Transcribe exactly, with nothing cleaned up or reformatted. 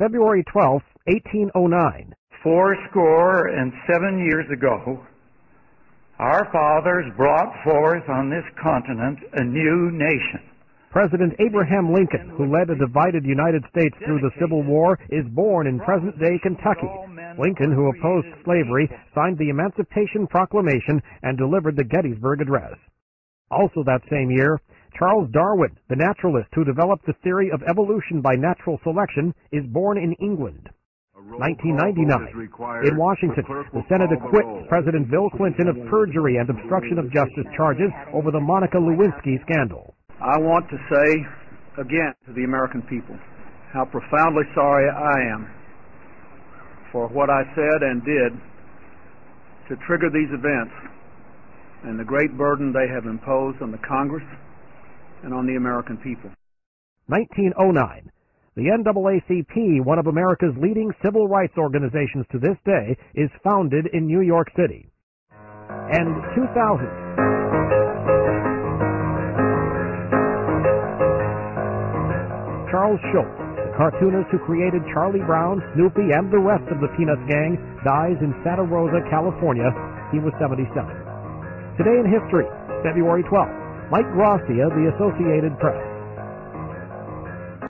February twelfth, eighteen oh nine. Fourscore and seven years ago, our fathers brought forth on this continent a new nation. President Abraham Lincoln, who led a divided United States through the Civil War, is born in present-day Kentucky. Lincoln, who opposed slavery, signed the Emancipation Proclamation and delivered the Gettysburg Address. Also that same year, Charles Darwin, the naturalist who developed the theory of evolution by natural selection, is born in England. nineteen ninety-nine. In Washington, the Senate acquits President Bill Clinton of perjury and obstruction of justice charges over the Monica Lewinsky scandal. I want to say again to the American people how profoundly sorry I am for what I said and did to trigger these events and the great burden they have imposed on the Congress and on the American people. nineteen oh nine. The N double A C P, one of America's leading civil rights organizations to this day, is founded in New York City. And two thousand. Charles Schulz, the cartoonist who created Charlie Brown, Snoopy, and the rest of the Peanuts gang, dies in Santa Rosa, California. He was seventy-seven. Today in history, February twelfth, Mike Gracia, The Associated Press.